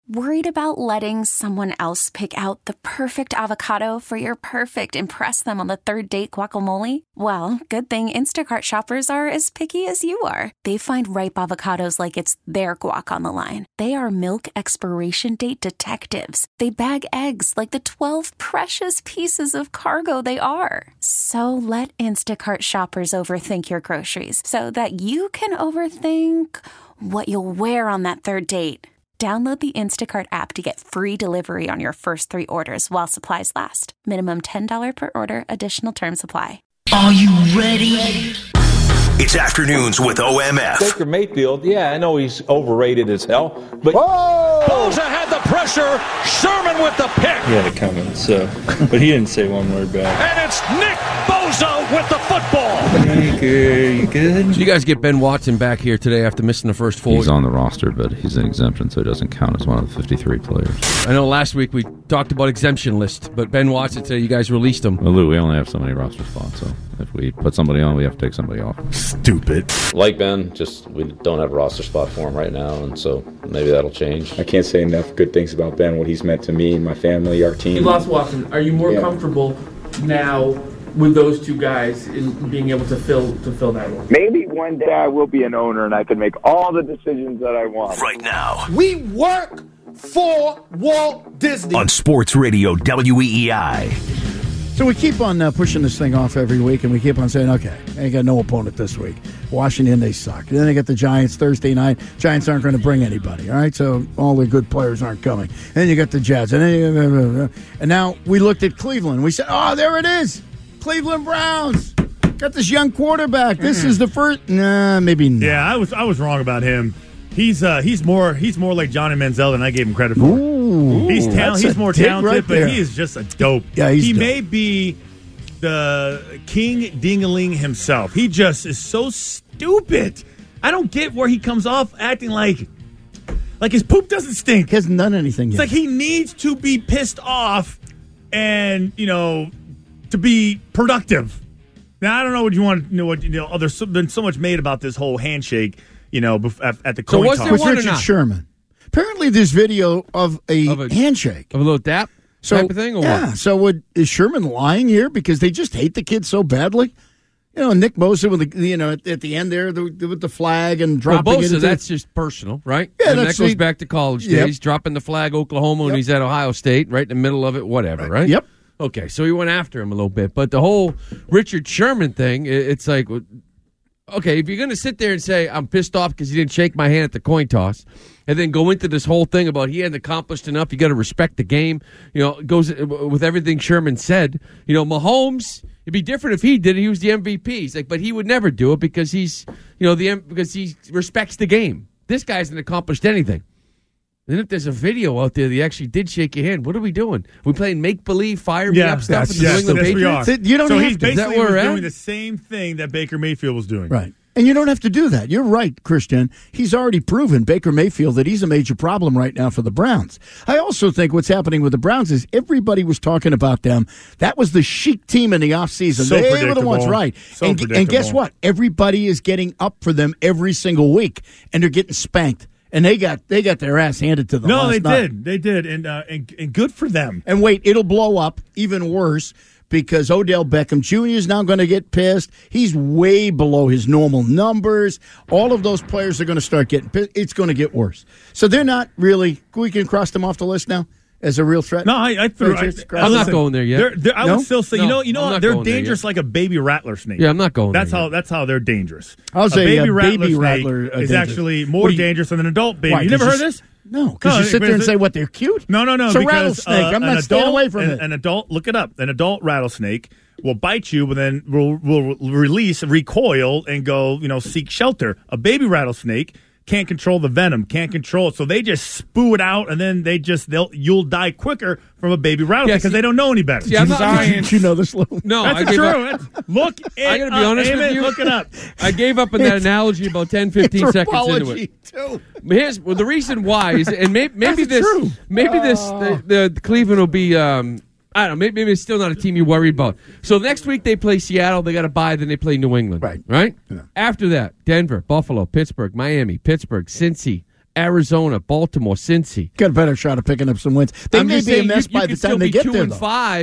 Worried about letting someone else pick out the perfect avocado for your perfect impress them on the third date guacamole? Well, good thing Instacart shoppers are as picky as you are. They find ripe avocados like it's their guac on the line. They are milk expiration date detectives. They bag eggs like the 12 precious pieces of cargo they are. So let Instacart shoppers overthink your groceries so that you can overthink what you'll wear on that third date. Download the Instacart app to get free delivery on your first 3 orders while supplies last. Minimum $10 per order. Additional terms apply. Are you ready? It's Afternoons with OMF. Baker Mayfield, yeah, I know he's overrated as hell, but... Whoa! Bosa had the pressure. Sherman with the pick. He had it coming, so... But he didn't say one word back. And it's Nick Bosa with the football. Baker, you good? So you guys get Ben Watson back here today after missing the first 4 weeks. He's on the roster, but he's an exemption, so he doesn't count as one of the 53 players. I know last week we talked about exemption list, but Ben Watson today, you guys released him. Well, Lou, we only have so many roster spots, so if we put somebody on, we have to take somebody off. Stupid. Like Ben, just we don't have a roster spot for him right now, and so maybe that'll change. I can't say enough good things about Ben, what he's meant to me, my family, our team. You lost Watson. Are you more comfortable now with those two guys in being able to fill that role? Maybe one day I will be an owner and I can make all the decisions that I want. Right now. We work for Walt Disney. On Sports Radio WEEI. So we keep on pushing this thing off every week, and we keep on saying, okay, they got no opponent this week. Washington, they suck. And then they get the Giants Thursday night. Giants aren't going to bring anybody, all right? So all the good players aren't coming. And then you got the Jets. And now we looked at Cleveland. We said, oh, there it is. Cleveland Browns. Got this young quarterback. This is the first. Nah, maybe not. Yeah, I was wrong about him. He's more like Johnny Manziel than I gave him credit for. Ooh, he's more talented, right but he is just a dope. Yeah, he dope. May be the king ding-a-ling himself. He just is so stupid. I don't get where he comes off acting like his poop doesn't stink. He hasn't done anything yet. It's like he needs to be pissed off and, to be productive. Now, I don't know what you want to know. There's been so much made about this whole handshake, at the coin toss. With Richard Sherman. Apparently, there's video of a handshake. Of a little dap type of thing? Or yeah. what? So is Sherman lying here because they just hate the kid so badly? Nick Bosa with at the end there with the flag and dropping it. That's just personal, right? Yeah, and that goes back to college days, dropping the flag Oklahoma when he's at Ohio State, right in the middle of it, whatever, right? Yep. Okay, so he went after him a little bit. But the whole Richard Sherman thing, it's like, okay, if you're going to sit there and say, I'm pissed off because he didn't shake my hand at the coin toss, and then go into this whole thing about he hadn't accomplished enough, you got to respect the game, it goes with everything Sherman said. Mahomes, it'd be different if he did it. He was the MVP. He's like, but he would never do it because he's, because he respects the game. This guy hasn't accomplished anything. Then if there's a video out there that actually did shake your hand, what are we doing? We playing make-believe, fire me up stuff in the New England Patriots? You don't so have he's to. basically doing the same thing that Baker Mayfield was doing. Right. And you don't have to do that. You're right, Christian. He's already proven, Baker Mayfield, that he's a major problem right now for the Browns. I also think what's happening with the Browns is everybody was talking about them. That was the chic team in the offseason. They were the ones right. And guess what? Everybody is getting up for them every single week, and they're getting spanked. And they got their ass handed to them. No, last night. They did, and good for them. And wait, it'll blow up even worse because Odell Beckham Jr. is now going to get pissed. He's way below his normal numbers. All of those players are going to start getting pissed. It's going to get worse. So they're not really. We can cross them off the list now as a real threat. No, I'm not going there yet. I would still say, they're dangerous like a baby rattler snake. Yeah, I'm not going. That's how they're dangerous. I'll say a baby rattler snake is actually more dangerous than an adult baby. You never heard this? No, because you sit there and say, what, they're cute? No. It's a rattlesnake. I'm not staying away from it. An adult, look it up. An adult rattlesnake will bite you, but then will release, recoil, and go, seek shelter. A baby rattlesnake can't control the venom, can't control it, so they just spew it out, and then you'll die quicker from a baby rattlesnake because they don't know any better. Yeah, did you know this, Lou? No, that's true. Look, I got to be honest with you. Look it up. I gave up on that analogy about 10, 15 seconds into it. Too. The reason why is, and maybe the Cleveland will be. I don't know. Maybe it's still not a team you're worried about. So next week they play Seattle. They got to bye. Then they play New England. Right. Yeah. After that, Denver, Buffalo, Pittsburgh, Miami, Pittsburgh, Cincy, Arizona, Baltimore, Cincy. Got a better shot of picking up some wins. They may be a mess by the time they get there, though.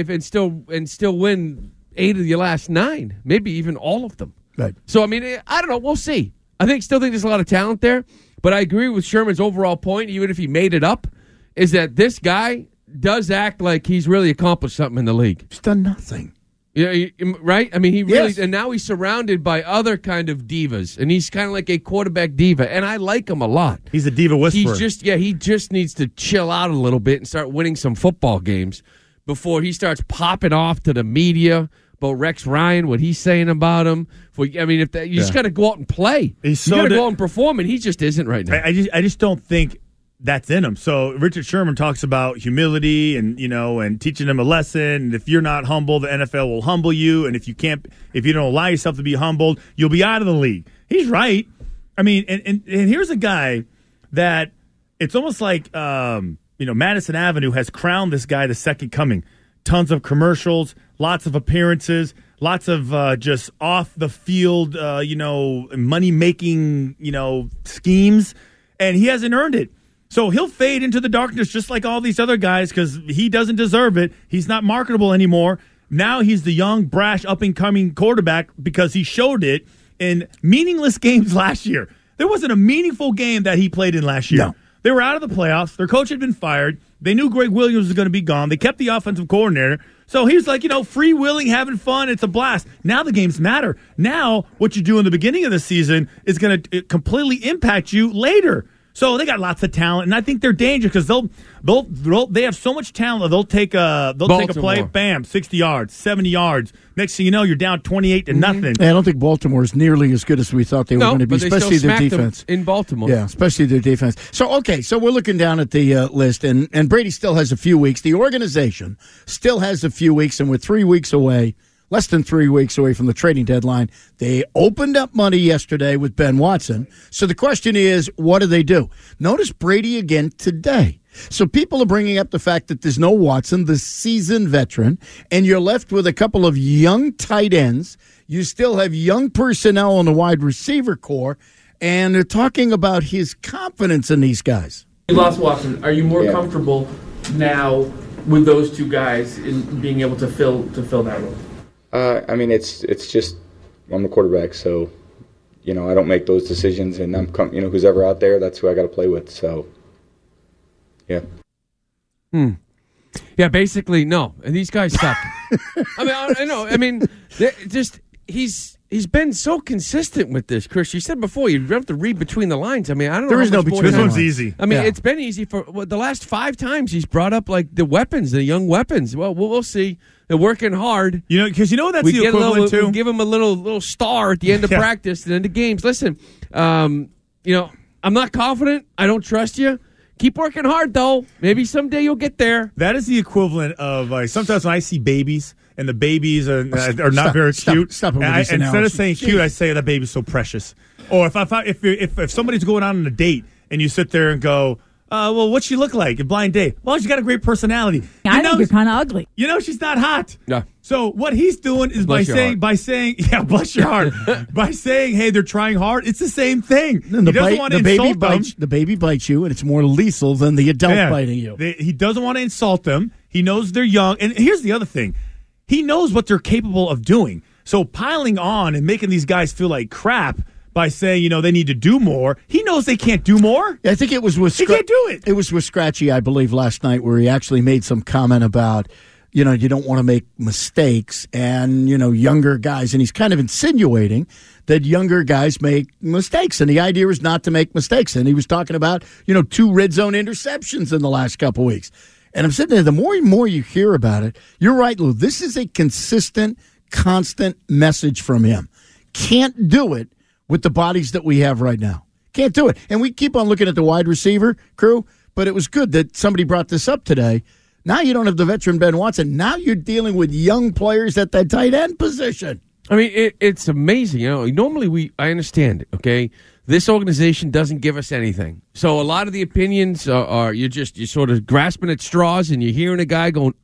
2-5 and still win 8 of your last 9, maybe even all of them. Right. So I mean, I don't know. We'll see. Still think there's a lot of talent there, but I agree with Sherman's overall point, even if he made it up, is that this guy does act like he's really accomplished something in the league. He's done nothing. Yeah, right? I mean, he really, and now he's surrounded by other kind of divas, and he's kind of like a quarterback diva, and I like him a lot. He's a diva whisperer. He just needs to chill out a little bit and start winning some football games before he starts popping off to the media about Rex Ryan, what he's saying about him. You just got to go out and play. You got to go out and perform, and he just isn't right now. I just don't think that's in him. So Richard Sherman talks about humility and teaching them a lesson. And if you're not humble, the NFL will humble you. And if you don't allow yourself to be humbled, you'll be out of the league. He's right. I mean, and here's a guy that it's almost like Madison Avenue has crowned this guy the second coming. Tons of commercials, lots of appearances, lots of just off the field, money making, schemes, and he hasn't earned it. So he'll fade into the darkness just like all these other guys because he doesn't deserve it. He's not marketable anymore. Now he's the young, brash, up-and-coming quarterback because he showed it in meaningless games last year. There wasn't a meaningful game that he played in last year. No. They were out of the playoffs. Their coach had been fired. They knew Greg Williams was going to be gone. They kept the offensive coordinator. So he was like, free-wheeling, having fun. It's a blast. Now the games matter. Now what you do in the beginning of the season is going to completely impact you later. So they got lots of talent, and I think they're dangerous because they have so much talent. They'll take a play, bam, 60 yards, 70 yards. Next thing you know, you're down 28 to nothing. I don't think Baltimore is nearly as good as we thought they were going to be, especially their defense in Baltimore. Yeah, especially their defense. So we're looking down at the list, and Brady still has a few weeks. The organization still has a few weeks, and we're 3 weeks away. Less than 3 weeks away from the trading deadline. They opened up money yesterday with Ben Watson. So the question is, what do they do? Notice Brady again today. So people are bringing up the fact that there's no Watson, the seasoned veteran, and you're left with a couple of young tight ends. You still have young personnel on the wide receiver core, and they're talking about his confidence in these guys. You lost Watson. Are you more comfortable now with those two guys in being able to fill that role? It's just I'm the quarterback, so I don't make those decisions, and I'm who's ever out there, that's who I got to play with. So, yeah. Yeah, basically no. And these guys suck. I know. I mean, he's been so consistent with this, Chris. You said before you have to read between the lines. I mean, I don't know. There is no between the lines. This one's easy. I mean, it's been easy for the last 5 times he's brought up like the weapons, the young weapons. Well, we'll see. They're working hard. Because that's the equivalent too. We give them a little star at the end of practice and end of games. Listen, I'm not confident. I don't trust you. Keep working hard, though. Maybe someday you'll get there. That is the equivalent of sometimes when I see babies and the babies are not very cute. Stop instead of saying cute, I say that baby's so precious. Or if somebody's going on a date and you sit there and go, well, what's she look like? A blind date. Well, she's got a great personality. I think you're kind of ugly. She's not hot. No. So what he's doing is by saying, yeah, bless your heart. By saying, hey, they're trying hard. It's the same thing. And the baby bites you, and it's more lethal than the adult biting you. He doesn't want to insult them. He knows they're young. And here's the other thing. He knows what they're capable of doing. So piling on and making these guys feel like crap by saying, they need to do more. He knows they can't do more. I think it was with he can't do it. It was with Scratchy, I believe, last night where he actually made some comment about, you don't want to make mistakes and, younger guys. And he's kind of insinuating that younger guys make mistakes. And the idea is not to make mistakes. And he was talking about, 2 red zone interceptions in the last couple weeks. And I'm sitting there, the more and more you hear about it, you're right, Lou. This is a consistent, constant message from him. Can't do it with the bodies that we have right now. Can't do it. And we keep on looking at the wide receiver crew, but it was good that somebody brought this up today. Now you don't have the veteran Ben Watson. Now you're dealing with young players at that tight end position. I mean, it's amazing. Normally I understand it, okay? This organization doesn't give us anything. So a lot of the opinions are you're sort of grasping at straws and you're hearing a guy going, ooh,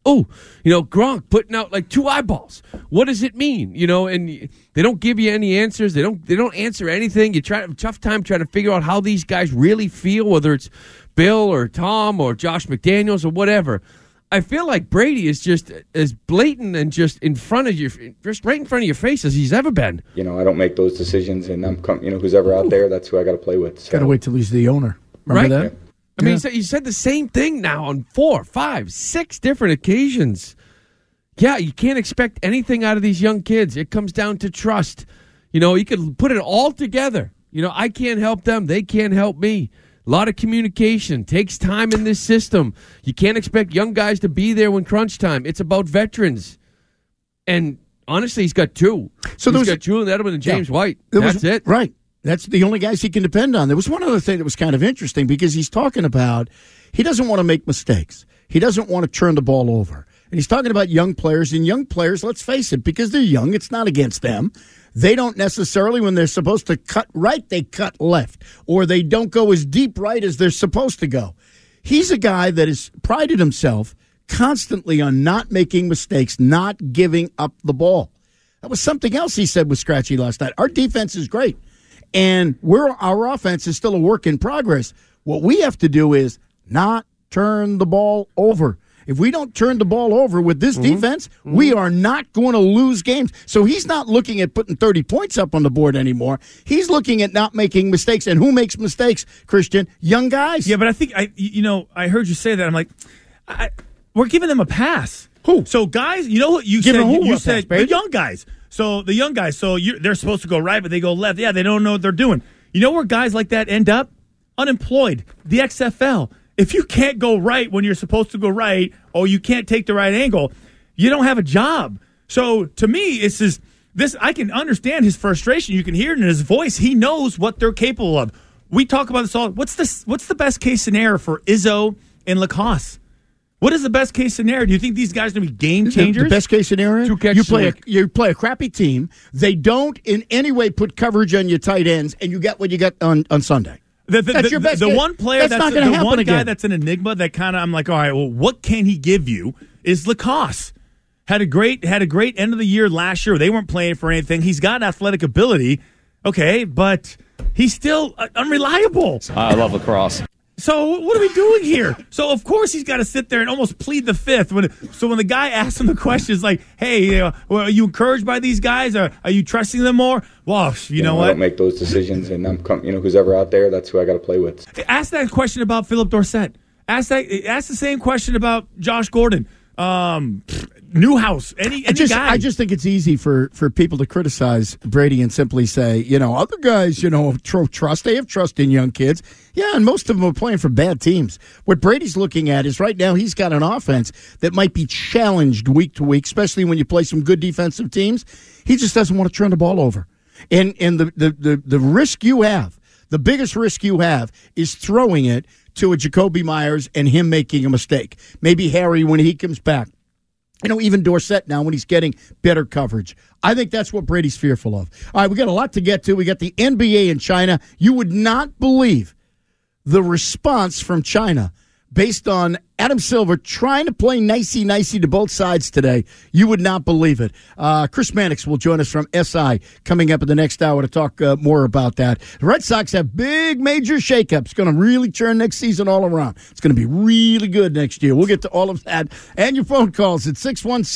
oh, Gronk putting out like 2 eyeballs. What does it mean? And they don't give you any answers. They don't answer anything. You have a tough time trying to figure out how these guys really feel, whether it's Bill or Tom or Josh McDaniels or whatever. I feel like Brady is just as blatant and just right in front of your face as he's ever been. I don't make those decisions, and I'm who's ever out there, that's who I got to play with. So. Got to wait till he's the owner. Remember that? Yeah. I mean, he said the same thing now on 4, 5, 6 different occasions. Yeah, you can't expect anything out of these young kids. It comes down to trust. You could put it all together. I can't help them. They can't help me. A lot of communication. Takes time in this system. You can't expect young guys to be there when crunch time. It's about veterans. And honestly, he's got 2. So he's got Julian Edelman and James White. That's it. Right. That's the only guys he can depend on. There was one other thing that was kind of interesting because he's talking about he doesn't want to make mistakes. He doesn't want to turn the ball over. And he's talking about young players. And young players, let's face it, because they're young, it's not against them. They don't necessarily, when they're supposed to cut right, they cut left. Or they don't go as deep right as they're supposed to go. He's a guy that has prided himself constantly on not making mistakes, not giving up the ball. That was something else he said with Scratchy last night. Our defense is great. And our offense is still a work in progress. What we have to do is not turn the ball over. If we don't turn the ball over with this defense, we are not going to lose games. So he's not looking at putting 30 points up on the board anymore. He's looking at not making mistakes. And who makes mistakes, Christian? Young guys. Yeah, but I think, I heard you say that. I'm like, we're giving them a pass. Who? So guys, you know what you said? You said the young guys. So the young guys, they're supposed to go right, but they go left. Yeah, they don't know what they're doing. You know where guys like that end up? Unemployed. The XFL. If you can't go right when you're supposed to go right, or you can't take the right angle, you don't have a job. So to me, it's this. I can understand his frustration. You can hear it in his voice. He knows what they're capable of. We talk about this all. What's the best case scenario for Izzo and Lacoste? What is the best case scenario? Do you think these guys are going to be game changers? The best case scenario, you play a crappy team. They don't in any way put coverage on your tight ends, and you get what you got on Sunday. That's your best. The one player that's not going to happen one again. Guy that's an enigma that kind of I'm like, all right, well, what can he give you? Is Lacoste had a great end of the year last year. They weren't playing for anything. He's got athletic ability, okay, but he's still unreliable. I love lacrosse. So what are we doing here? So of course he's got to sit there and almost plead the fifth. When the guy asks him the questions like, "Hey, are you encouraged by these guys? Are you trusting them more?" Well, you know what? I don't make those decisions, and I'm who's ever out there, that's who I got to play with. Ask that question about Philip Dorsett. Ask the same question about Josh Gordon. Newhouse, any guy. I just think it's easy for people to criticize Brady and simply say, other guys, throw trust. They have trust in young kids. Yeah, and most of them are playing for bad teams. What Brady's looking at is right now he's got an offense that might be challenged week to week, especially when you play some good defensive teams. He just doesn't want to turn the ball over. And the risk you have, the biggest risk you have is throwing it to a Jacoby Myers and him making a mistake. Maybe Harry when he comes back. Even Dorsett now when he's getting better coverage. I think that's what Brady's fearful of. All right, we got a lot to get to. We got the NBA in China. You would not believe the response from China based on Adam Silver trying to play nicey to both sides today. You would not believe it. Chris Mannix will join us from SI coming up in the next hour to talk more about that. The Red Sox have big major shakeups. Going to really turn next season all around. It's going to be really good next year. We'll get to all of that and your phone calls at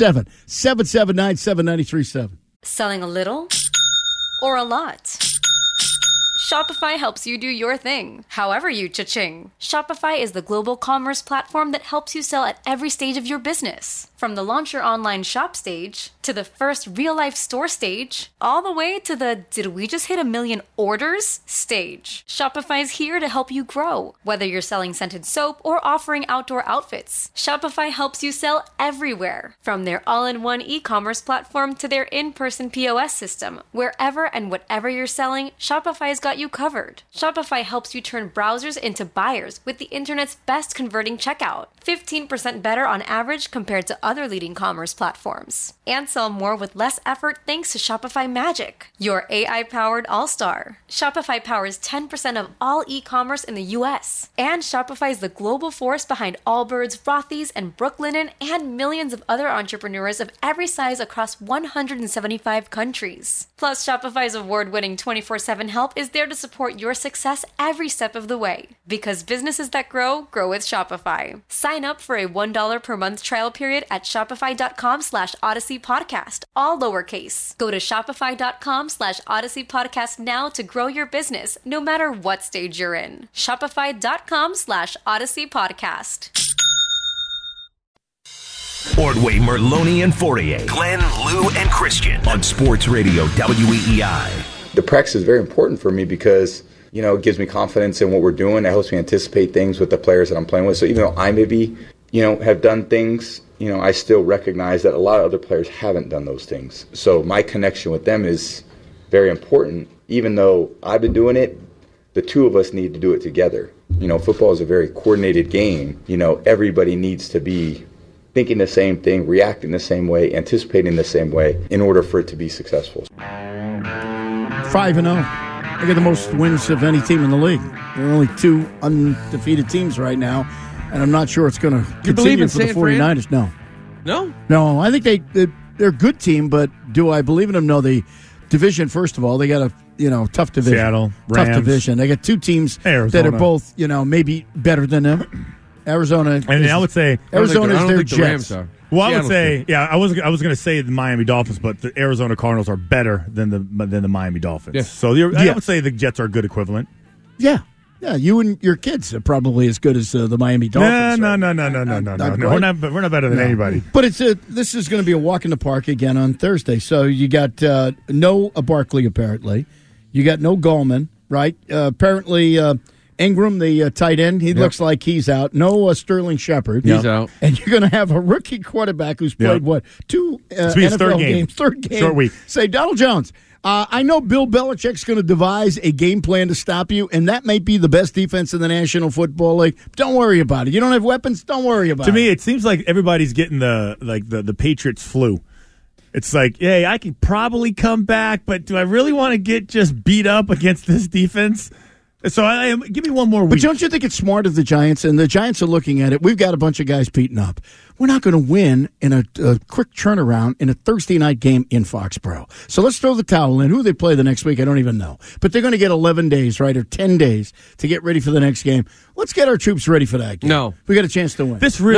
617-779-7937. Selling a little or a lot? Shopify helps you do your thing, however you cha-ching. Shopify is the global commerce platform that helps you sell at every stage of your business. From the launch your online shop stage, to the first real-life store stage, all the way to the did we just hit 1 million orders stage. Shopify is here to help you grow. Whether you're selling scented soap or offering outdoor outfits, Shopify helps you sell everywhere. From their all-in-one e-commerce platform to their in-person POS system, wherever and whatever you're selling, Shopify's got got you covered. Shopify helps you turn browsers into buyers with the internet's best converting checkout. 15% better on average compared to other leading commerce platforms. And sell more with less effort thanks to Shopify Magic, your AI-powered all-star. Shopify powers 10% of all e-commerce in the U.S. And Shopify is the global force behind Allbirds, Rothy's, and Brooklinen, and millions of other entrepreneurs of every size across 175 countries. Plus, Shopify's award-winning 24/7 help is there to support your success every step of the way. Because businesses that grow, grow with Shopify. Sign up for a $1 per month trial period at shopify.com/Odyssey Podcast, all lowercase. Go to shopify.com/Odyssey Podcast now to grow your business, no matter what stage you're in. Shopify.com/Odyssey Podcast. Ordway, Merloni, and Fourier. Glenn, Lou, and Christian on Sports Radio WEEI. The practice is very important for me because, it gives me confidence in what we're doing. It helps me anticipate things with the players that I'm playing with. So even though I maybe, have done things, I still recognize that a lot of other players haven't done those things. So my connection with them is very important. Even though I've been doing it, the two of us need to do it together. Football is a very coordinated game. Everybody needs to be thinking the same thing, reacting the same way, anticipating the same way in order for it to be successful. 5-0. They get the most wins of any team in the league. There are only 2 undefeated teams right now, and I'm not sure it's going to continue for the 49ers. No. No? No, I think they're a good team, but do I believe in them? No, the division, first of all, they got a tough division. Seattle, Rams. Tough division. They got 2 teams Arizona. that are both, maybe better than them. Arizona. And I would say Arizona is their the Jets. Rams are. Well, I Seattle's would say, I was going to say the Miami Dolphins, but the Arizona Cardinals are better than the Miami Dolphins. Yeah. So I would say the Jets are a good equivalent. Yeah. Yeah, you and your kids are probably as good as the Miami Dolphins. No. We're not better than anybody. But this is going to be a walk in the park again on Thursday. So you got no Barkley, apparently. You got no Gallman, right? Apparently Ingram, the tight end, he looks like he's out. No Sterling Shepard. He's out. And you're going to have a rookie quarterback who's played, 2 NFL games? Third game. Short week. Say, Donald Jones, I know Bill Belichick's going to devise a game plan to stop you, and that might be the best defense in the National Football League. Don't worry about it. You don't have weapons? Don't worry about it. To me, it seems like everybody's getting the Patriots flu. It's like, hey, I could probably come back, but do I really want to get just beat up against this defense? So give me one more week. But don't you think it's smart of the Giants? And the Giants are looking at it. We've got a bunch of guys beaten up. We're not going to win in a quick turnaround in a Thursday night game in Foxborough. So let's throw the towel in. Who they play the next week, I don't even know. But they're going to get 11 days, right, or 10 days to get ready for the next game. Let's get our troops ready for that game. No. We got a chance to win. This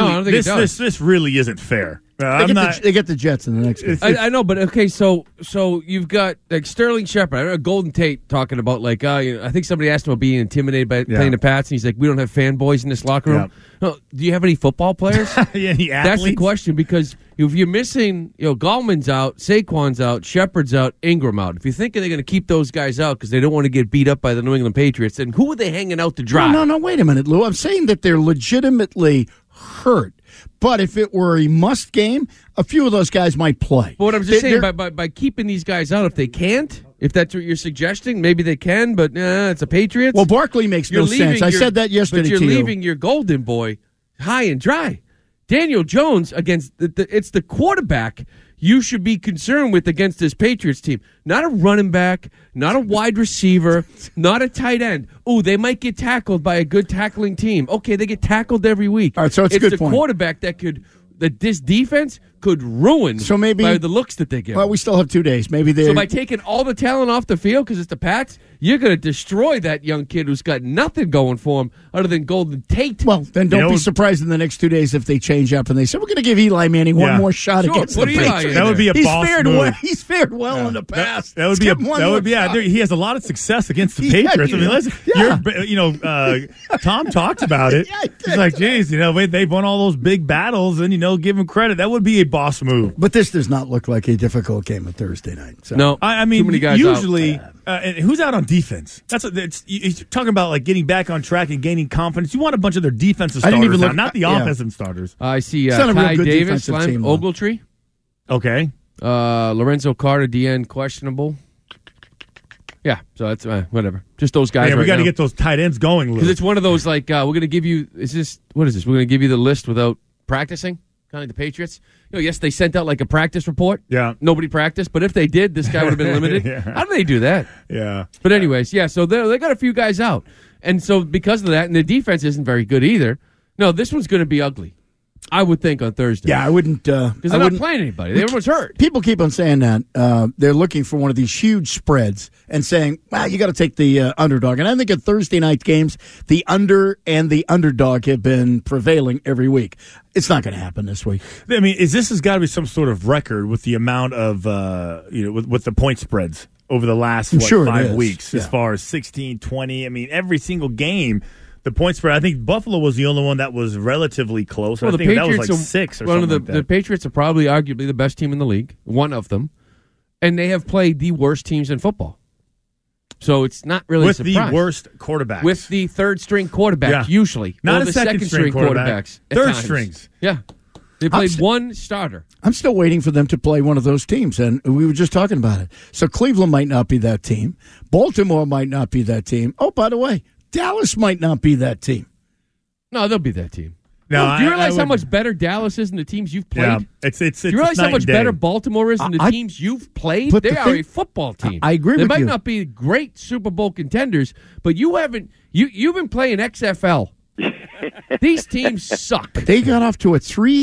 really isn't fair. They get the Jets in the next game. I know, but okay, so you've got like Sterling Shepard. I remember Golden Tate talking about I think somebody asked him about being intimidated by playing the Pats, and he's like, we don't have fanboys in this locker room. No, do you have any football players? Any athletes? That's the question, because if you're missing, Gallman's out, Saquon's out, Shepard's out, Ingram out. If you think they're going to keep those guys out because they don't want to get beat up by the New England Patriots, then who are they hanging out to dry? No, wait a minute, Lou. I'm saying that they're legitimately hurt. But if it were a must game, a few of those guys might play. But what I'm just saying, by keeping these guys out, if they can't, if that's what you're suggesting, maybe they can, but it's a Patriots. Well, Barkley makes no sense. I said that yesterday to you. But you're leaving your golden boy high and dry. Daniel Jones against it's the quarterback you should be concerned with against this Patriots team. Not a running back, not a wide receiver, not a tight end. Oh, they might get tackled by a good tackling team. Okay, they get tackled every week. All right, so it's a good point. Quarterback that this defense could ruin by the looks that they give. Well, we still have 2 days. So by taking all the talent off the field because it's the Pats, you're going to destroy that young kid who's got nothing going for him other than Golden Tate. Well, then don't be surprised in the next 2 days if they change up and they say, we're going to give Eli Manning one more shot against the Patriots. That would be a boss move. He's fared well in the past. That would be he has a lot of success against the Patriots. Tom talked about it. He's like, geez, they've won all those big battles, and give him credit. That would be a boss move. But this does not look like a difficult game on Thursday night. So. No, I mean, too many guys usually, and who's out on defense? You're talking about talking back on track and gaining confidence. You want a bunch of their defensive starters now, not the offensive starters. I see Ty Davis, Ogletree. Okay. Lorenzo Carter, DN, questionable. Yeah, so that's whatever. Just those guys. Yeah, we right got to now. get those tight ends going, Lou. Because it's one of those like we're going to give you. What is this? We're going to give you the list without practicing, kind of like the Patriots. Yes, they sent out like a practice report. Yeah, nobody practiced, but if they did, this guy would have been limited. Yeah. How do they do that? Yeah. But anyways, yeah. So they got a few guys out, and so because of that, and the defense isn't very good either. No, this one's going to be ugly. I would think on Thursday. Yeah, I wouldn't. Because they're not playing anybody. Everyone's hurt. People keep on saying that. They're looking for one of these huge spreads and saying, well, you got to take the underdog. And I think at Thursday night games, the under and the underdog have been prevailing every week. It's not going to happen this week. I mean, this has got to be some sort of record with the amount of, with the point spreads over the last 5 weeks, as far as 16, 20. I mean, every single game. The point spread, I think Buffalo was the only one that was relatively close. Well, I think that was like 6 or something like that. The Patriots are probably arguably the best team in the league, one of them, and they have played the worst teams in football. So it's not really with a surprise. The worst quarterbacks. With the third-string quarterback, usually. Not or a the second-string quarterbacks. Third strings. Yeah. They played one starter. I'm still waiting for them to play one of those teams, and we were just talking about it. So Cleveland might not be that team. Baltimore might not be that team. Oh, by the way, Dallas might not be that team. No, they'll be that team. No, do you realize how much better Dallas is than the teams you've played? Yeah, it's do you realize how much better Baltimore is than the teams you've played? They are a football team. I agree with you. They might not be great Super Bowl contenders, but you've been playing XFL. These teams suck. They got off to a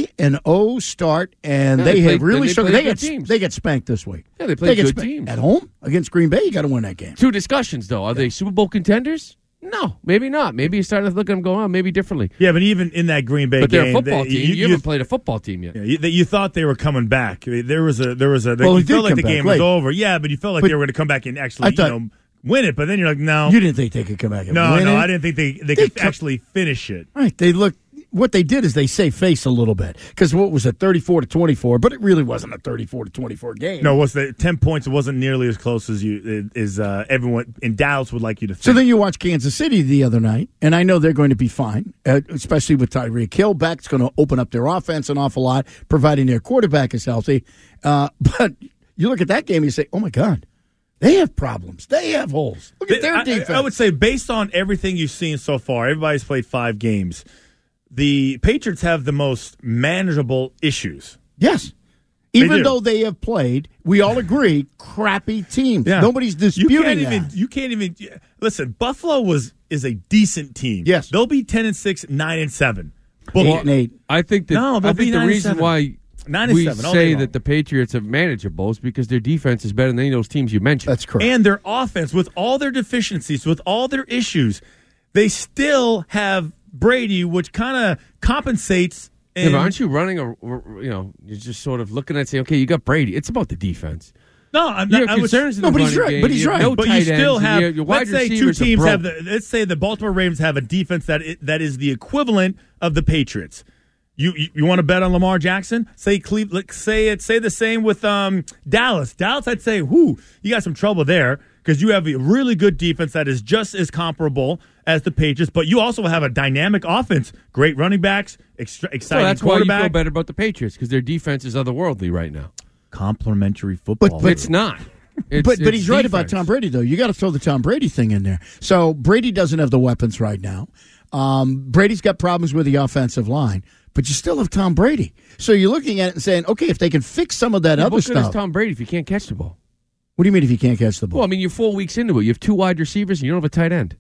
3-0 start, and they have really struggled. They get spanked this week. Yeah, they play good teams. At home against Green Bay, you got to win that game. Two discussions, though. Are they Super Bowl contenders? No, maybe not. Maybe you're starting to look at them going, maybe differently. Yeah, but even in that Green Bay game. But they're a football team. You haven't played a football team yet. Yeah, you thought they were coming back. You felt like the game was over. Yeah, but you felt like they were going to come back and actually win it. But then you're like, no. You didn't think they could come back and win it? No, I didn't think they could actually finish it. Right. What they did is they saved face a little bit because what was it, 34-24? But it really wasn't a 34-24 game. No, it was 10 points. It wasn't nearly as close as everyone in Dallas would like you to think. So then you watch Kansas City the other night, and I know they're going to be fine, especially with Tyreek Hill back. It's going to open up their offense an awful lot, providing their quarterback is healthy. But you look at that game, and you say, "Oh my God." They have problems. They have holes. Look at their defense. I would say based on everything you've seen so far, everybody's played 5 games. The Patriots have the most manageable issues. Yes. Even though they have played, we all agree, crappy teams. Yeah. Nobody's disputing that. You can't even listen, Buffalo is a decent team. Yes. They'll be 10-6, 9-7. 8-8. I think the reason why we say that the Patriots have manageable is because their defense is better than any of those teams you mentioned. That's correct. And their offense, with all their deficiencies, with all their issues, they still have Brady, which kind of compensates. Yeah, but aren't you running you're just sort of looking at saying, okay, you got Brady. It's about the defense. No, I'm not. Concerns in the running game. But he's right. No but you still have. Your wide let's say two teams have. Let's say the Baltimore Ravens have a defense that is the equivalent of the Patriots. You want to bet on Lamar Jackson? Say Cleveland. Say the same with Dallas. Dallas, I'd say, you got some trouble there because you have a really good defense that is just as comparable as the Patriots, but you also have a dynamic offense, great running backs, exciting quarterback. That's why you feel better about the Patriots because their defense is otherworldly right now. Complimentary football. But it's not. But he's right about Tom Brady, though. You got to throw the Tom Brady thing in there. So Brady doesn't have the weapons right now. Brady's got problems with the offensive line, but you still have Tom Brady. So you're looking at it and saying, okay, if they can fix some of that other stuff. What good is Tom Brady if you can't catch the ball? What do you mean if you can't catch the ball? Well, I mean, you're 4 weeks into it. You have 2 wide receivers and you don't have a tight end.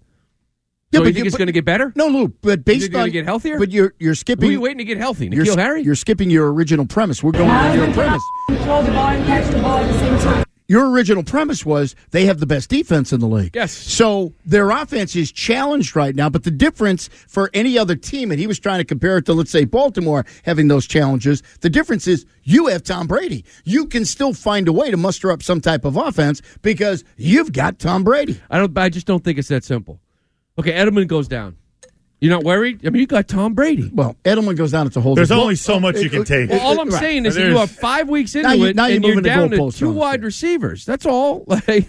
So you think it's going to get better? No, Lou. But based on going to get healthier. But you're skipping. Who are you waiting to get healthy? N'Keal Harry? You're skipping your original premise. We're going to your premise. Throw the ball and catch the ball at the same time. Your original premise was they have the best defense in the league. Yes. So their offense is challenged right now, but the difference for any other team, and he was trying to compare it to, let's say, Baltimore having those challenges, the difference is you have Tom Brady. You can still find a way to muster up some type of offense because you've got Tom Brady. I just don't think it's that simple. Okay, Edelman goes down. You're not worried? I mean, you got Tom Brady. Well, Edelman goes down. It's a whole. There's only so much you can take. Well, all I'm saying is that you are 5 weeks into it, and you're down to 2 wide receivers. That's all.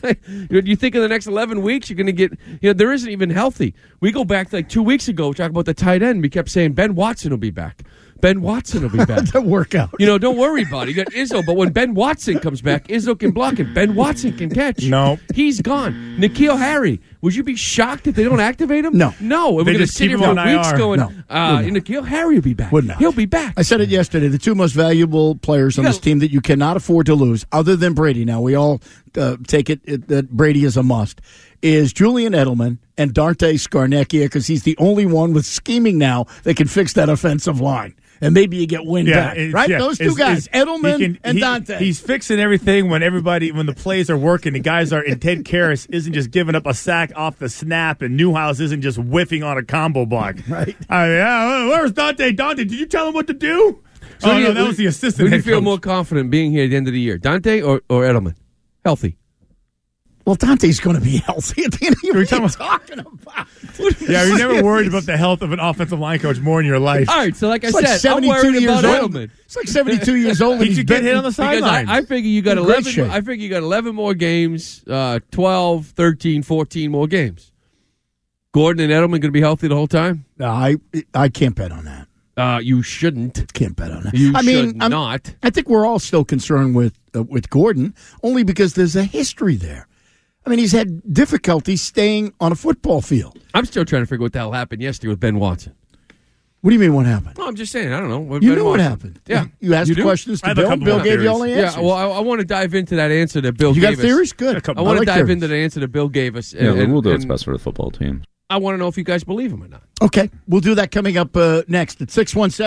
You think in the next 11 weeks you're going to get? There isn't even healthy. We go back like 2 weeks ago, talk about the tight end. We kept saying Ben Watson will be back. Ben Watson will be back. That'll work out. Don't worry about it. You got Izzo, but when Ben Watson comes back, Izzo can block it. Ben Watson can catch. No. He's gone. N'Keal Harry, would you be shocked if they don't activate him? No. No. We're going to sit here for weeks going, N'Keal Harry will be back. He'll be back. I said it yesterday. The two most valuable players on this team that you cannot afford to lose, other than Brady, now we all take it that Brady is a must, is Julian Edelman and Dante Scarnecchia, because he's the only one with scheming now that can fix that offensive line. And maybe you get Wynn back, right? Yeah. Those two guys, Edelman and Dante. He's fixing everything when the plays are working. The guys are, and Ted Karras isn't just giving up a sack off the snap, and Newhouse isn't just whiffing on a combo block. Right. Where's Dante? Dante, did you tell him what to do? That was the assistant. Who do you head feel coach. more confident being here at the end of the year, Dante or Edelman? Healthy. Well, Dante's going to be healthy at the end of the year. What are you talking about? Yeah, you're never worried about the health of an offensive line coach more in your life. All right, so like I It's said, I'm 72 worried years about old. Edelman. It's like 72 years old. He should get hit on the sideline. I figure you got In great 11. shape. I figure you got 11 more games, 12, 13, 14 more games. Gordon and Edelman going to be healthy the whole time? No, I can't bet on that. You shouldn't. Can't bet on that. You should not. I think we're all still concerned with Gordon, only because there's a history there. I mean, he's had difficulty staying on a football field. I'm still trying to figure what the hell happened yesterday with Ben Watson. What do you mean what happened? No, I'm just saying. I don't know. You know what happened. Yeah. You asked questions to Bill. Bill gave you all the answers. Yeah, well, I want to dive into that answer that Bill you gave us. got theories? Good. I want to dive into the answer that Bill gave us. Yeah, we'll do what's best for the football team. I want to know if you guys believe him or not. Okay. We'll do that coming up next at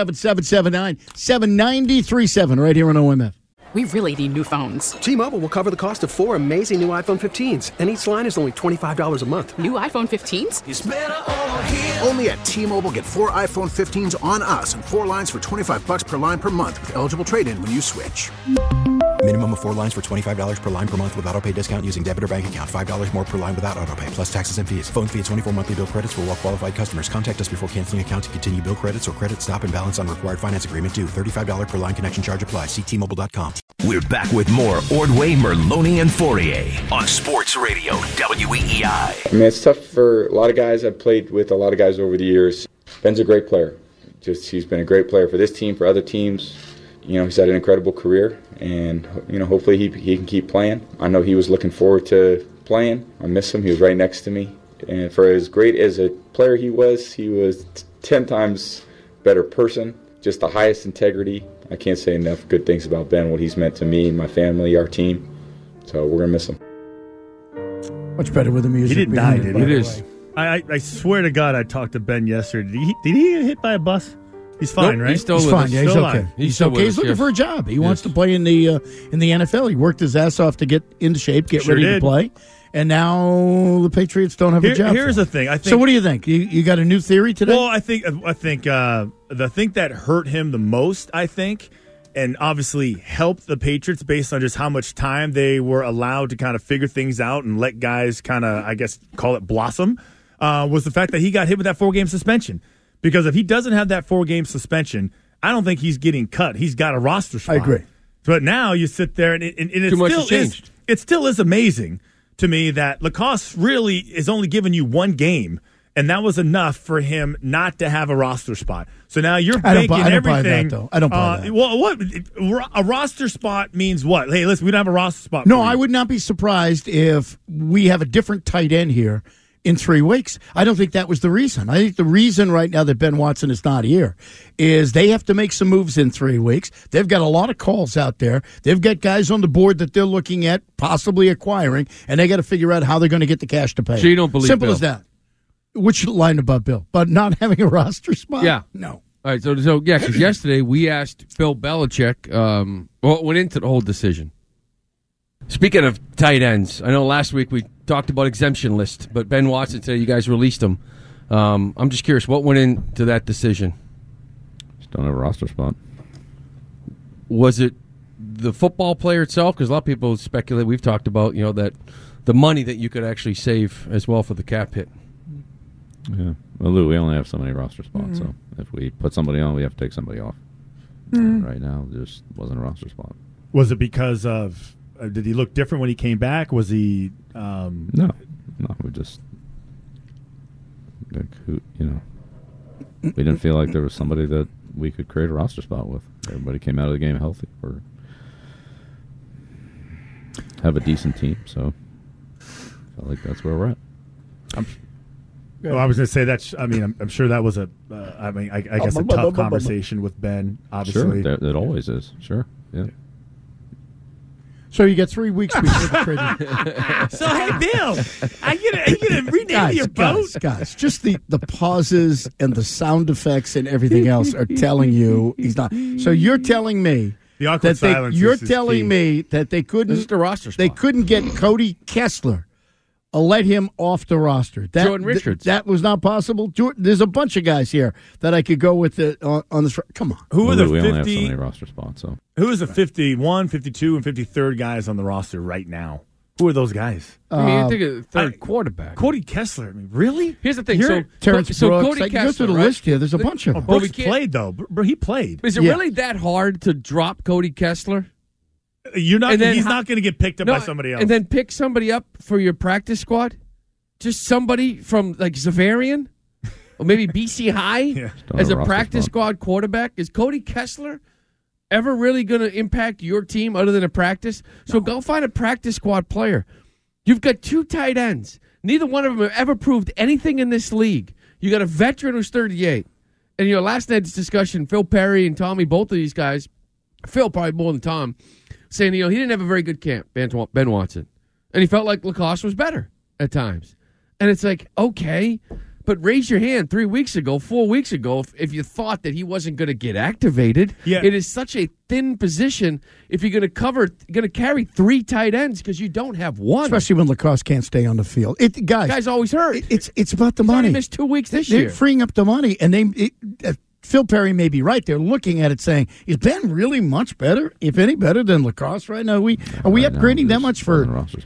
617-779-7937 right here on OMF. We really need new phones. T-Mobile will cover the cost of 4 amazing new iPhone 15s, and each line is only $25 a month. New iPhone 15s? It's better over here. Only at T-Mobile, get 4 iPhone 15s on us and 4 lines for $25 per line per month with eligible trade-in when you switch. Minimum of 4 lines for $25 per line per month with autopay discount using debit or bank account. $5 more per line without autopay, plus taxes and fees. Phone fee at 24 monthly bill credits for well-qualified customers. Contact us before canceling account to continue bill credits or credit stop and balance on required finance agreement due. $35 per line connection charge applies. See T-Mobile.com. We're back with more Ordway, Merloni, and Fourier on Sports Radio WEEI. I mean, it's tough for a lot of guys. I've played with a lot of guys over the years. Ben's a great player. He's been a great player for this team, for other teams. He's had an incredible career, and hopefully he can keep playing. I know he was looking forward to playing. I miss him. He was right next to me, and for as great as a player he was 10 times better person. Just the highest integrity. I can't say enough good things about Ben, what he's meant to me, my family, our team. So we're gonna miss him. Much better with the music. He didn't die, did he? It is. I swear to God, I taled to Ben yesterday. Did he get hit by a bus? He's fine, Nope, right? he's still He's with fine. us. Yeah, he's Still okay. alive. He's okay. He's looking for a job. He wants to play in the NFL. He worked his ass off to get into shape, get ready to play, and now the Patriots don't have a job. Here's the thing. So what do you think? You got a new theory today? Well, I think the thing that hurt him the most, and obviously helped the Patriots based on just how much time they were allowed to kind of figure things out and let guys kind of, I guess, call it blossom, was the fact that he got hit with that 4-game suspension. Because if he doesn't have that 4-game suspension, I don't think he's getting cut. He's got a roster spot. I agree. But now you sit there, and it still is amazing to me that Lacoste really is only giving you 1 game, and that was enough for him not to have a roster spot. So now you're banking everything. I don't buy that, though. I don't buy that. Well, what a roster spot means? What? Hey, listen, we don't have a roster spot. No, I would not be surprised if we have a different tight end here in 3 weeks. I don't think that was the reason. I think the reason right now that Ben Watson is not here is they have to make some moves in 3 weeks. They've got a lot of calls out there. They've got guys on the board that they're looking at possibly acquiring, and they got to figure out how they're going to get the cash to pay. So you don't believe Simple Bill? as that. Which line about Bill? But not having a roster spot? Yeah. No. All right, so yeah, because yesterday we asked Bill Belichick what went into the whole decision. Speaking of tight ends, I know last week we talked about exemption list, but Ben Watson said you guys released him. I'm just curious, what went into that decision? Just don't have a roster spot. Was it the football player itself? Because a lot of people speculate, we've talked about, that the money that you could actually save as well for the cap hit. Yeah. Well, Lou, we only have so many roster spots, so if we put somebody on, we have to take somebody off. Right now, there just wasn't a roster spot. Was it because of... did he look different when he came back? Was he... No, we just... we didn't feel like there was somebody that we could create a roster spot with. Everybody came out of the game healthy or have a decent team. So I feel like that's where we're at. Well, I was going to say that's. I mean, I'm sure that was I guess a tough conversation with Ben. Obviously, sure, it always is. Sure, yeah. So you get 3 weeks before the trade. So hey, Bill, are you gonna rename your boat? Guys, just the pauses and the sound effects and everything else are telling you he's not. So you're telling me the awkward silence. You're telling me that they couldn't. This is the roster spot. They couldn't get Cody Kessler. Let him off the roster. Jordan Richards. That was not possible. There's a bunch of guys here that I could go with on this. Come on. Who are the 50? We only have so many roster spots. So who is the 51, 52, and 53rd guys on the roster right now? Who are those guys? I mean, you think of third quarterback. Cody Kessler. I mean, really? Here's the thing. Terrence Brooks. Cody Like, Kessler, go through the list here. There's a bunch of them. Brooks played, though. He played. Is it really that hard to drop Cody Kessler? You're not. He's not going to get picked up by somebody else. And then pick somebody up for your practice squad? Just somebody from like Zavarian or maybe BC High as a practice squad quarterback? Is Cody Kessler ever really going to impact your team other than a practice? So go find a practice squad player. You've got 2 tight ends. Neither one of them have ever proved anything in this league. You got a veteran who's 38. And last night's discussion, Phil Perry and Tommy, both of these guys, Phil probably more than Tom, saying he didn't have a very good camp, Ben Watson. And he felt like Lacoste was better at times. And it's like, okay, but raise your hand 3 weeks ago, 4 weeks ago, if you thought that he wasn't going to get activated. Yeah. It is such a thin position if you're going to carry 3 tight ends because you don't have one. Especially when Lacoste can't stay on the field. Guys always hurt. It's about the money. He missed 2 weeks this They're year. freeing up the money, and Phil Perry may be right. They're looking at it saying, is Ben really much better, if any better, than Lacoste right now? Are we upgrading that much for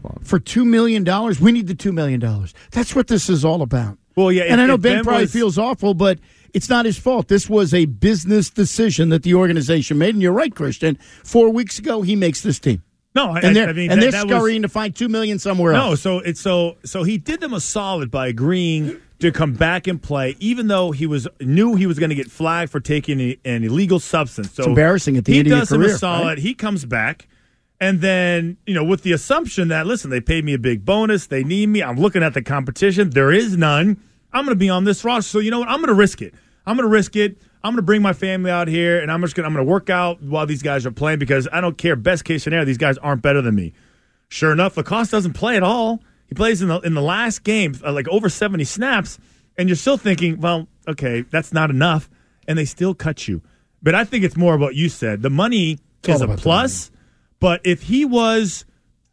$2 million? We need the $2 million. That's what this is all about. Well, yeah, and I know Ben probably feels awful, but it's not his fault. This was a business decision that the organization made. And you're right, Christian. 4 weeks ago, he makes this team. No, they're scurrying to find $2 million somewhere else. No, so he did them a solid by agreeing to come back and play, even though knew he was going to get flagged for taking an illegal substance. So it's embarrassing at the end of your career. He does him a solid. Right? He comes back, and then with the assumption that they paid me a big bonus, they need me. I'm looking at the competition. There is none. I'm going to be on this roster. So you know what? I'm going to risk it. I'm going to bring my family out here, and I'm going to work out while these guys are playing because I don't care. Best case scenario, these guys aren't better than me. Sure enough, Lacoste doesn't play at all. He plays in the last game, like over 70 snaps, and you're still thinking, well, okay, that's not enough, and they still cut you. But I think it's more about what you said. The money is a plus, but if he was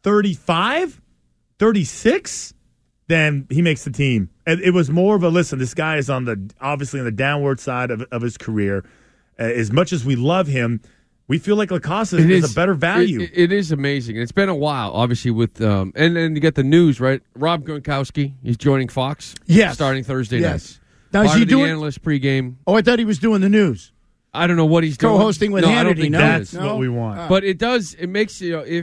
35, 36, then he makes the team. And it was more of a, listen, this guy is obviously on the downward side of his career. As much as we love him, we feel like Lacoste is a better value. It is amazing. It's been a while, obviously, with and you get the news, right? Rob Gronkowski, he's joining Fox starting Thursday night. Now, is he doing the analyst pregame? Oh, I thought he was doing the news. I don't know what he's doing. Co-hosting with Hannity. I don't think that's what we want. But it does. It makes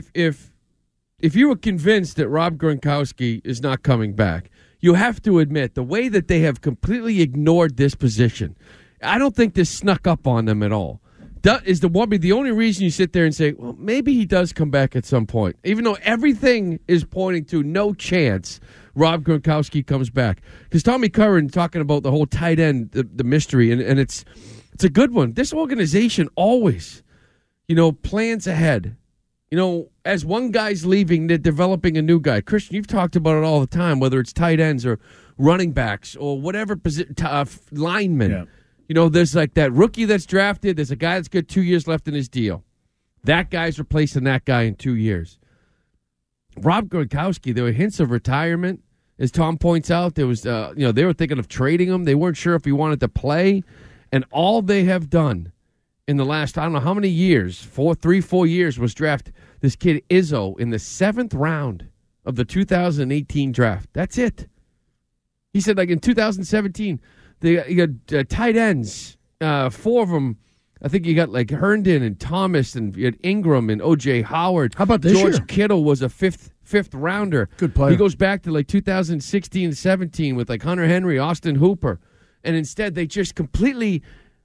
if you were convinced that Rob Gronkowski is not coming back, you have to admit the way that they have completely ignored this position. I don't think this snuck up on them at all. Is the only reason you sit there and say, well, maybe he does come back at some point, even though everything is pointing to no chance Rob Gronkowski comes back. Because Tommy Curran talking about the whole tight end, the mystery, and it's a good one. This organization always, plans ahead. As one guy's leaving, they're developing a new guy. Christian, you've talked about it all the time, whether it's tight ends or running backs or whatever linemen. Yeah. There's like that rookie that's drafted. There's a guy that's got 2 years left in his deal. That guy's replacing that guy in 2 years. Rob Gronkowski, there were hints of retirement. As Tom points out, there was, they were thinking of trading him. They weren't sure if he wanted to play. And all they have done in the last, I don't know how many years, 4 years, was draft this kid Izzo in the 7th round of the 2018 draft. That's it. He said, like in 2017, you got tight ends, 4 of them. I think you got like Herndon and Thomas, and you had Ingram and O.J. Howard. How about this George year? Kittle was a fifth rounder. Good player. He goes back to like 2016-17 with like Hunter Henry, Austin Hooper. And instead, they just completely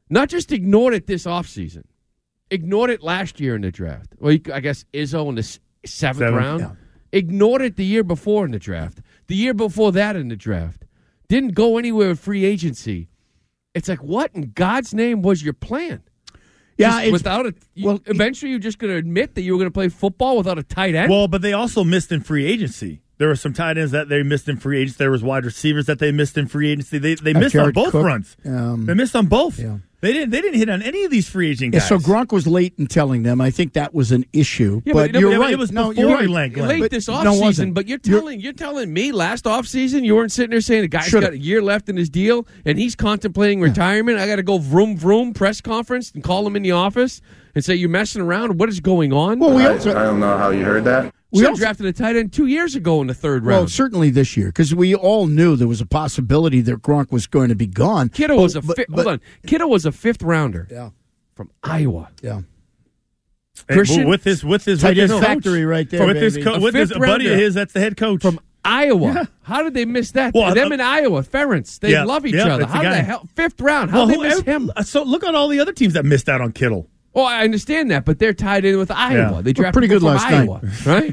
Not just ignored it this offseason. Ignored it last year in the draft. Well, I guess Izzo in the seventh round. Yeah. Ignored it the year before in the draft. The year before that in the draft. Didn't go anywhere with free agency. It's like, what in God's name was your plan? Yeah, eventually you're just going to admit that you were going to play football without a tight end? Well, but they also missed in free agency. There were some tight ends that they missed in free agency. There was wide receivers that they missed in free agency. They missed on both fronts. They missed on both. Yeah. They didn't hit on any of these free agent guys. Yeah, so Gronk was late in telling them. I think that was an issue. Yeah, but you're right. It was no, before you're right. Late this offseason, but you're telling me last offseason you weren't sitting there saying the guy's got a year left in his deal and he's contemplating retirement. I got to go vroom vroom press conference and call him in the office and say you're messing around. What is going on? Well, I don't know how you heard that. We drafted a tight end 2 years ago in the third round. Well, certainly this year, because we all knew there was a possibility that Gronk was going to be gone. Kittle was Kittle was a fifth rounder. Yeah. From Iowa. Yeah. Christian, with his tight end factory right there, with his buddy of his, that's the head coach from Iowa. Yeah. How did they miss that? Well, them in Iowa, Ferentz, they love each other. How the hell? Fifth round. How did they miss him? So look at all the other teams that missed out on Kittle. Well, I understand that, but they're tied in with Iowa. Yeah. They drafted pretty good from last Iowa, night, right?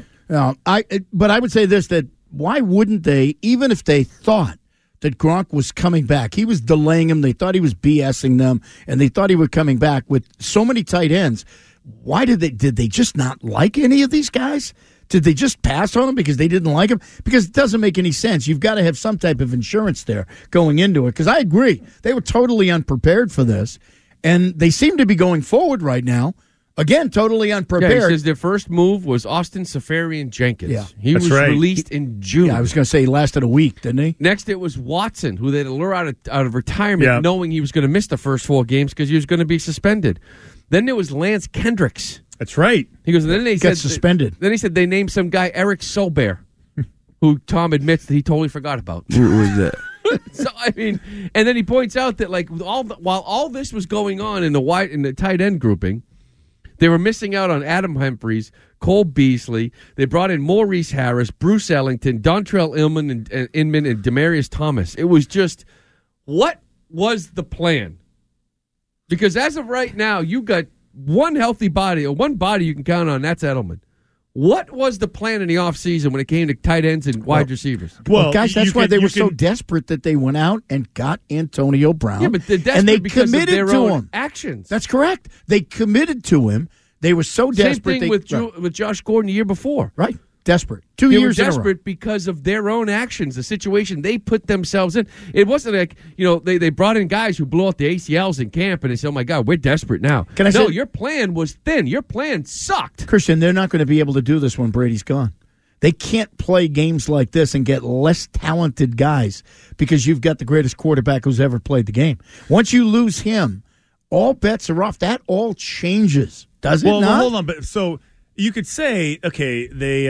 But I would say this: that why wouldn't they, even if they thought that Gronk was coming back, he was delaying him. They thought he was BSing them, and they thought he was coming back with so many tight ends. Why did they just not like any of these guys? Did they just pass on them because they didn't like him? Because it doesn't make any sense. You've got to have some type of insurance there going into it. Because I agree, they were totally unprepared for this, and they seem to be going forward right now. Again, totally unprepared. Yeah, he says their first move was Austin Seferian-Jenkins. Yeah, he was released in June. Yeah, I was going to say he lasted a week, didn't he? Next, it was Watson, who they had to lure out of retirement, knowing he was going to miss the first 4 games because he was going to be suspended. Then there was Lance Kendricks. That's right. He goes, and then they got suspended. Then he said they named some guy Eric Sober, who Tom admits that he totally forgot about. Who was that? So I mean, and then he points out that like while all this was going on in the tight end grouping, they were missing out on Adam Humphries, Cole Beasley. They brought in Maurice Harris, Bruce Ellington, Dontrell Inman, and Demaryius Thomas. It was just, what was the plan? Because as of right now, you got one healthy body, or one body you can count on, that's Edelman. What was the plan in the offseason when it came to tight ends and wide receivers? Well, guys, that's why they were so desperate that they went out and got Antonio Brown. Yeah, but they're desperate and they because committed of their to own him. actions. That's correct. They committed to him. They were so desperate. Same thing with Josh Gordon the year before. Right. Desperate. 2 They years were in a row. desperate because of their own actions, the situation they put themselves in. It wasn't like, they brought in guys who blew out the ACLs in camp and they said, oh, my God, we're desperate now. No, your plan was thin. Your plan sucked. Christian, they're not going to be able to do this when Brady's gone. They can't play games like this and get less talented guys because you've got the greatest quarterback who's ever played the game. Once you lose him, all bets are off. That all changes, does it not? Well, hold on. But so you could say, okay,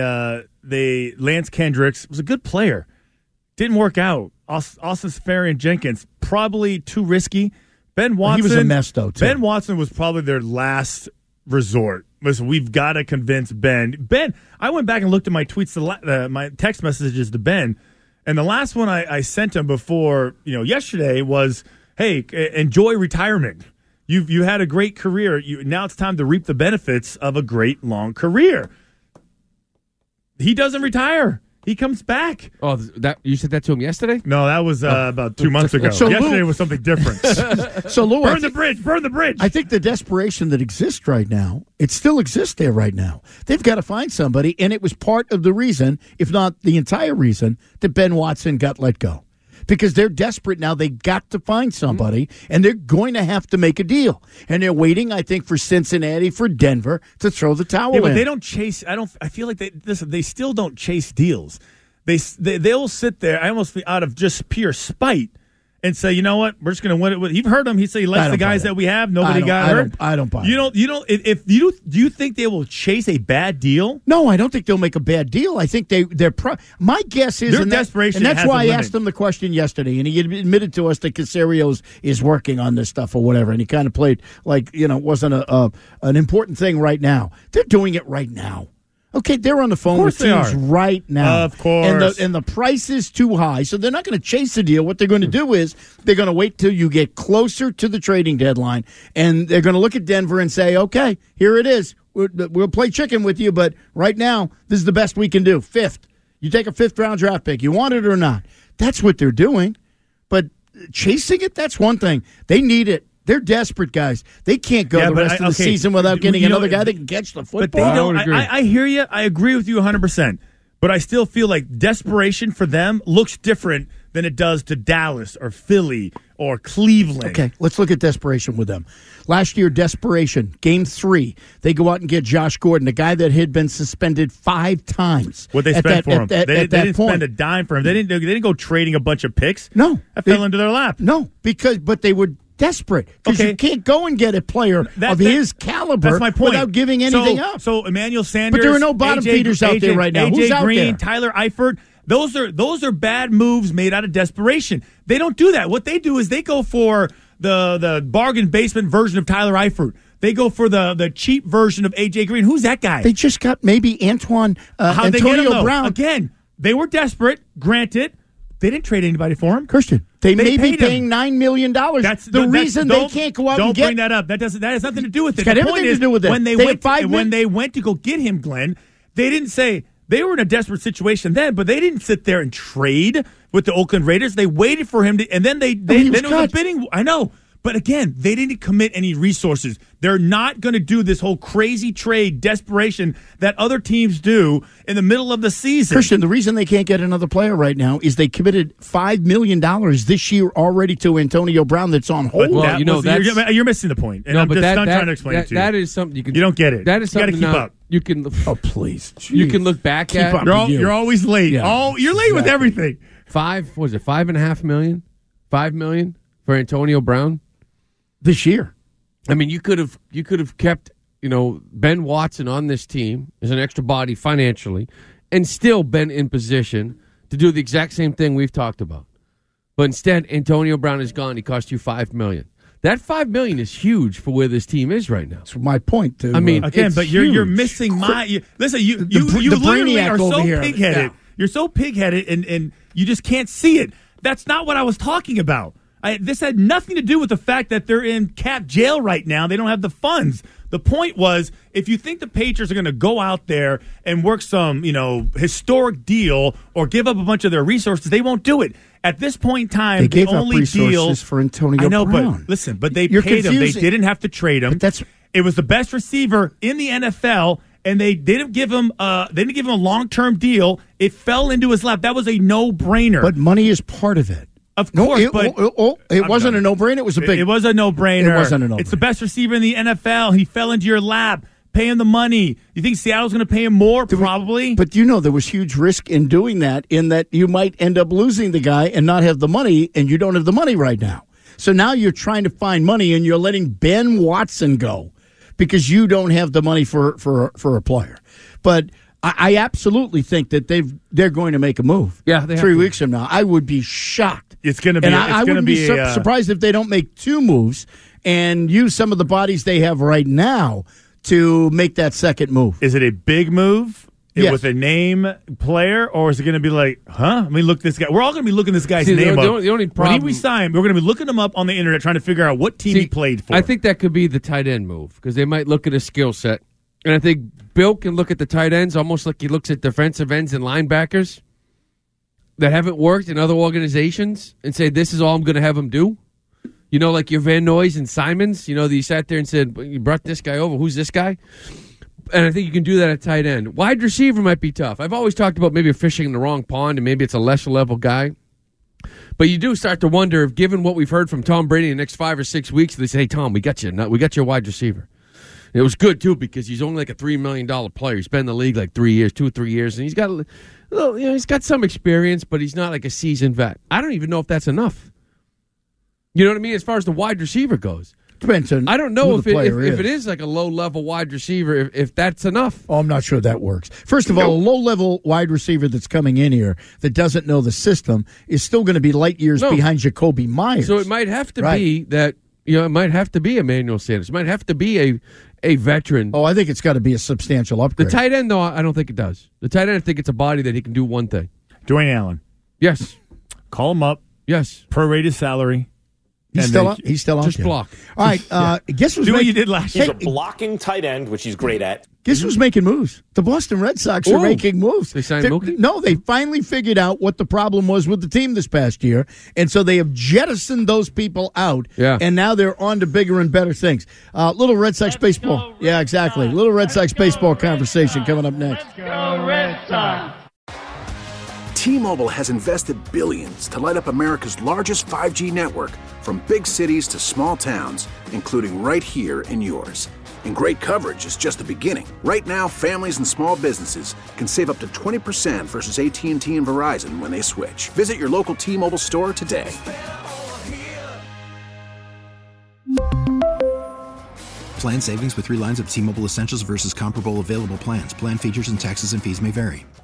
they Lance Kendricks was a good player. Didn't work out. Austin Seferian-Jenkins, probably too risky. Ben Watson. He was a mess, though, too. Ben Watson was probably their last resort. Listen, we've got to convince Ben. Ben, I went back and looked at my tweets, my text messages to Ben, and the last one I sent him before, yesterday was, hey, enjoy retirement. You had a great career. Now it's time to reap the benefits of a great long career. He doesn't retire. He comes back. Oh, you said that to him yesterday? No, that was about 2 months ago. So yesterday Lou, was something different. So Lou, burn the bridge. I think the desperation that exists right now, it still exists there right now. They've got to find somebody, and it was part of the reason, if not the entire reason, that Ben Watson got let go. Because they're desperate now. They got to find somebody, and they're going to have to make a deal. And they're waiting, I think, for Cincinnati, for Denver to throw the towel in. But they don't chase. I feel like they still don't chase deals. They'll sit there. I almost feel out of just pure spite and say, you know what, we're just going to win it. You've heard him. He said he likes the guys that we have. Nobody got hurt. I don't buy it. Do you think they will chase a bad deal? No, I don't think they'll make a bad deal. I think my guess is their desperation. And that's why I asked him the question yesterday, and he admitted to us that Caserio is working on this stuff or whatever, and he kind of played like, wasn't an important thing right now. They're doing it right now. Okay, they're on the phone with teams right now. Of course. And the price is too high, so they're not going to chase the deal. What they're going to do is they're going to wait till you get closer to the trading deadline, and they're going to look at Denver and say, okay, here it is. We'll play chicken with you, but right now, this is the best we can do. 5th. You take a 5th-round draft pick. You want it or not. That's what they're doing. But chasing it, that's one thing. They need it. They're desperate guys. They can't go the rest of the season without getting another guy that can catch the football. But they don't. I hear you. I agree with you 100%. But I still feel like desperation for them looks different than it does to Dallas or Philly or Cleveland. Okay, let's look at desperation with them. Last year, desperation, Game 3, they go out and get Josh Gordon, a guy that had been suspended 5 times. What they spent for him? They didn't spend a dime for him. They didn't go trading a bunch of picks. No. That fell into their lap. No, but they were desperate because you can't go and get a player of his caliber that's my point. Without giving anything up. So Emmanuel Sanders, but there are no bottom feeders out there right now. Who's AJ out Green, there? Tyler Eifert. Those are bad moves made out of desperation. They don't do that. What they do is they go for the bargain basement version of Tyler Eifert. They go for the cheap version of AJ Green. Who's that guy? They just got maybe Antonio Brown. Again, they were desperate. Granted. They didn't trade anybody for him. Christian, they may be paying $9 million. That's the reason they can't go out and get. Don't bring that up. That has nothing to do with it. It's got everything to do with it. When they went to go get him, Glenn, they didn't say they were in a desperate situation then, but they didn't sit there and trade with the Oakland Raiders. They waited for him to, and then then it was a bidding. I know. But again, they didn't commit any resources. They're not going to do this whole crazy trade desperation that other teams do in the middle of the season. Christian, the reason they can't get another player right now is they committed $5 million this year already to Antonio Brown that's on hold. Well, you're missing the point. And I'm trying to explain it to you. That is something you don't get it. That is something you got to keep up. You can. Oh, please. Jeez. You can look back at. You're always late. Yeah. You're late with everything. $5.5 million? $5 million for Antonio Brown? This year. I mean, you could have kept, Ben Watson on this team as an extra body financially and still been in position to do the exact same thing we've talked about. But instead, Antonio Brown is gone. He cost you $5 million. That $5 million is huge for where this team is right now. That's my point. I mean, again, but you're missing listen. You literally are so pig-headed. Yeah. You're so pig-headed, and you just can't see it. That's not what I was talking about. This had nothing to do with the fact that they're in cap jail right now. They don't have the funds. The point was, if you think the Patriots are going to go out there and work some, historic deal or give up a bunch of their resources, they won't do it. At this point in time, they gave the only up resources deal for Antonio I know, Brown. but listen, they paid him. They didn't have to trade him. It was the best receiver in the NFL. And they didn't give him a long-term deal. It fell into his lap. That was a no-brainer. But money is part of it. Of course, it wasn't a no-brainer. It was a big. It was a no-brainer. It wasn't a no-brainer. It's the best receiver in the NFL. He fell into your lap. Pay him the money. You think Seattle's going to pay him more? Probably. But there was huge risk in doing that. In that you might end up losing the guy and not have the money, and you don't have the money right now. So now you're trying to find money, and you're letting Ben Watson go because you don't have the money for a player. But I absolutely think that they're going to make a move. Yeah, they 3 weeks from now, I would be shocked. It's going to be. And I wouldn't be surprised if they don't make 2 moves and use some of the bodies they have right now to make that second move. Is it a big move with a name player, or is it going to be like, I mean, look this guy. We're all going to be looking this guy's name up. The only problem, when we sign, we're going to be looking him up on the internet, trying to figure out what team he played for. I think that could be the tight end move because they might look at his skill set, and I think Bill can look at the tight ends almost like he looks at defensive ends and linebackers that haven't worked in other organizations and say, this is all I'm going to have him do. Like your Van Noys and Simons, that you sat there and said, you brought this guy over. Who's this guy? And I think you can do that at tight end. Wide receiver might be tough. I've always talked about maybe fishing in the wrong pond and maybe it's a lesser level guy. But you do start to wonder if, given what we've heard from Tom Brady in the next 5 or 6 weeks, they say, hey, Tom, we got your wide receiver. It was good, too, because he's only like a $3 million player. He's been in the league like 3 years, and he's got some experience, but he's not like a seasoned vet. I don't even know if that's enough. You know what I mean? As far as the wide receiver goes. Depends on I don't know if it is like a low-level wide receiver, if that's enough. Oh, I'm not sure that works. First of all, a low-level wide receiver that's coming in here that doesn't know the system is still going to be light years behind Jacoby Myers. So it might have to be that It might have to be Emmanuel Sanders. It might have to be a veteran. Oh, I think it's got to be a substantial upgrade. The tight end, though, I don't think it does. The tight end, I think it's a body that he can do one thing. Dwayne Allen. Yes. Call him up. Yes. Prorated salary. He's still out. He's still out. Just there. block. All right. Guess who's Do what you did last year. He's a blocking tight end, which he's great at. Guess who's making moves? The Boston Red Sox are making moves. They signed Mookie? No, they finally figured out what the problem was with the team this past year, and so they have jettisoned those people out. Yeah. And now they're on to bigger and better things. Little Red Sox baseball. Yeah, exactly. Little Red Sox baseball conversation coming up next. T-Mobile has invested billions to light up America's largest 5G network, from big cities to small towns, including right here in yours. And great coverage is just the beginning. Right now, families and small businesses can save up to 20% versus AT&T and Verizon when they switch. Visit your local T-Mobile store today. Plan savings with 3 lines of T-Mobile Essentials versus comparable available plans. Plan features and taxes and fees may vary.